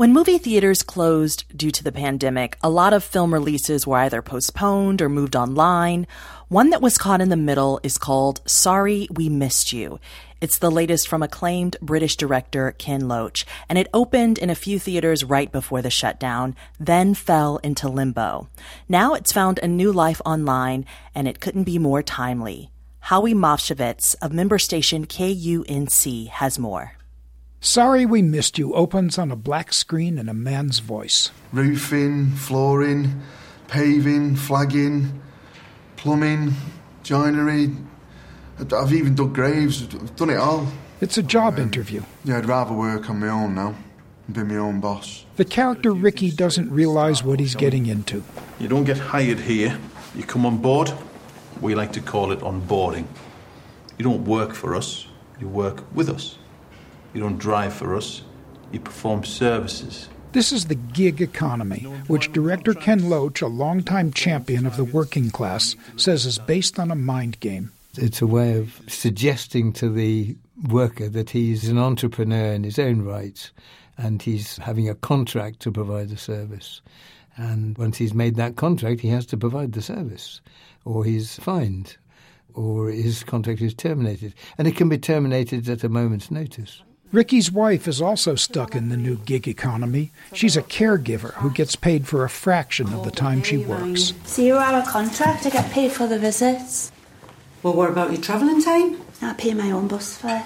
When movie theaters closed due to the pandemic, a lot of film releases were either postponed or moved online. One that was caught in the middle is called Sorry We Missed You. It's the latest from acclaimed British director Ken Loach, and it opened in a few theaters right before the shutdown, then fell into limbo. Now it's found a new life online, and it couldn't be more timely. Howie Mofshevitz of member station KUNC has more. Sorry We Missed You opens on a black screen and a man's voice. Roofing, flooring, paving, flagging, plumbing, joinery. I've even dug graves. I've done it all. It's a job interview. Yeah, I'd rather work on my own now and be my own boss. The character Ricky doesn't realize what he's getting into. You don't get hired here. You come on board. We like to call it onboarding. You don't work for us. You work with us. You don't drive for us. You perform services. This is the gig economy, which director Ken Loach, a longtime champion of the working class, says is based on a mind game. It's a way of suggesting to the worker that he's an entrepreneur in his own right and he's having a contract to provide a service. And once he's made that contract, he has to provide the service, or he's fined, or his contract is terminated. And it can be terminated at a moment's notice. Ricky's wife is also stuck in the new gig economy. She's a caregiver who gets paid for a fraction of the time she works. 0 hour contract, I get paid for the visits. Well, what about your travelling time? I pay my own bus fare.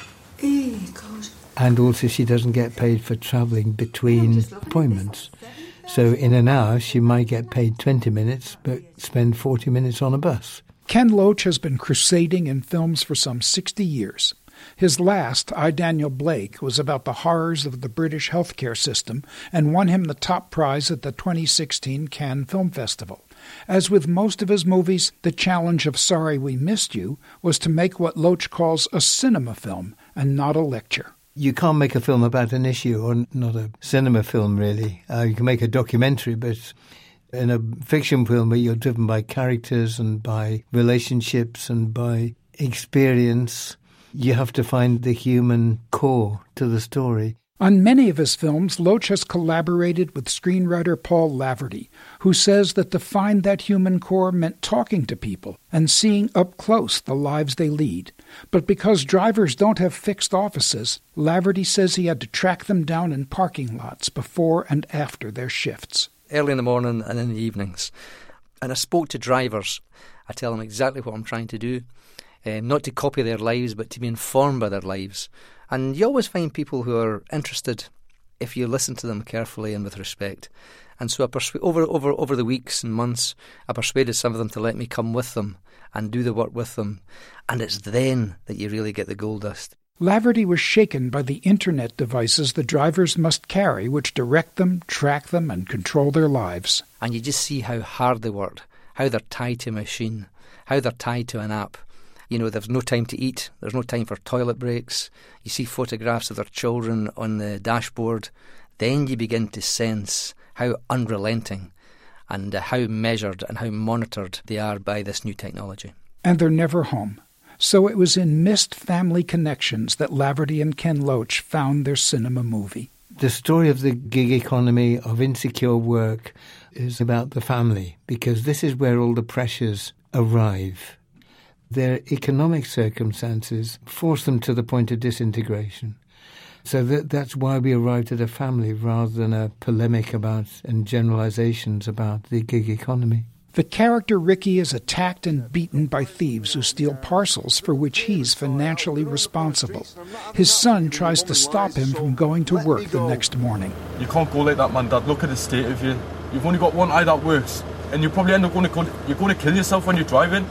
God. And also she doesn't get paid for travelling between appointments. So in an hour she might get paid 20 minutes but spend 40 minutes on a bus. Ken Loach has been crusading in films for some 60 years. His last, I, Daniel Blake, was about the horrors of the British healthcare system and won him the top prize at the 2016 Cannes Film Festival. As with most of his movies, the challenge of Sorry We Missed You was to make what Loach calls a cinema film and not a lecture. You can't make a film about an issue, or not a cinema film, really. You can make a documentary, but in a fiction film where you're driven by characters and by relationships and by experience, you have to find the human core to the story. On many of his films, Loach has collaborated with screenwriter Paul Laverty, who says that to find that human core meant talking to people and seeing up close the lives they lead. But because drivers don't have fixed offices, Laverty says he had to track them down in parking lots before and after their shifts. Early in the morning and in the evenings. And I spoke to drivers. I tell them exactly what I'm trying to do. Not to copy their lives, but to be informed by their lives. And you always find people who are interested if you listen to them carefully and with respect. And so over the weeks and months, I persuaded some of them to let me come with them and do the work with them. And it's then that you really get the gold dust. Laverty was shaken by the internet devices the drivers must carry, which direct them, track them, and control their lives. And you just see how hard they work, how they're tied to a machine, how they're tied to an app. You know, there's no time to eat, there's no time for toilet breaks. You see photographs of their children on the dashboard. Then you begin to sense how unrelenting and how measured and how monitored they are by this new technology. And they're never home. So it was in missed family connections that Laverty and Ken Loach found their cinema movie. The story of the gig economy of insecure work is about the family, because this is where all the pressures arrive. Their economic circumstances force them to the point of disintegration. So that's why we arrived at a family rather than a polemic about and generalizations about the gig economy. The character Ricky is attacked and beaten by thieves who steal parcels for which he's financially responsible. His son tries to stop him from going to work the next morning. You can't go like that, man, Dad. Look at the state of you. You've only got one eye that works. And you probably end up going to kill yourself when you're driving.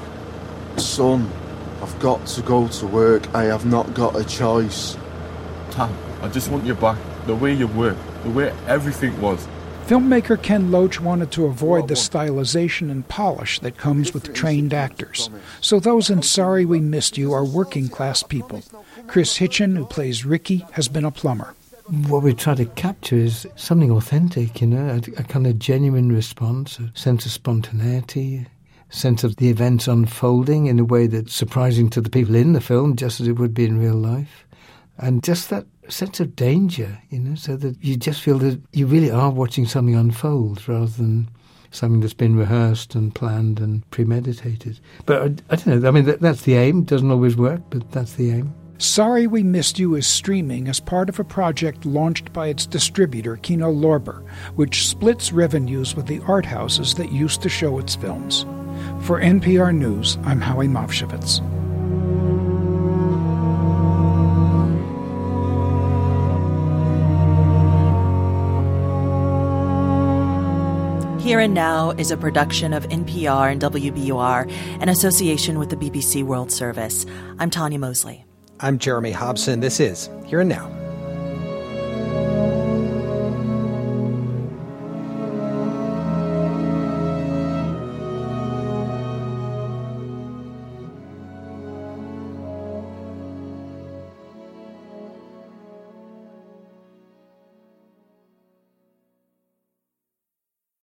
Son, I've got to go to work. I have not got a choice. Tam, I just want you back. The way you were. The way everything was. Filmmaker Ken Loach wanted to avoid the stylization and polish that comes with trained actors. So those in Sorry We Missed You are working-class people. Chris Hitchen, who plays Ricky, has been a plumber. What we try to capture is something authentic, a kind of genuine response, a sense of spontaneity, a sense of the events unfolding in a way that's surprising to the people in the film, just as it would be in real life. And just that sense of danger, so that you just feel that you really are watching something unfold rather than something that's been rehearsed and planned and premeditated. But I don't know, I mean, that's the aim. It doesn't always work, but that's the aim. Sorry We Missed You is streaming as part of a project launched by its distributor, Kino Lorber, which splits revenues with the art houses that used to show its films. For NPR News, I'm Howie Mofshevitz. Here and Now is a production of NPR and WBUR in association with the BBC World Service. I'm Tanya Mosley. I'm Jeremy Hobson. This is Here and Now.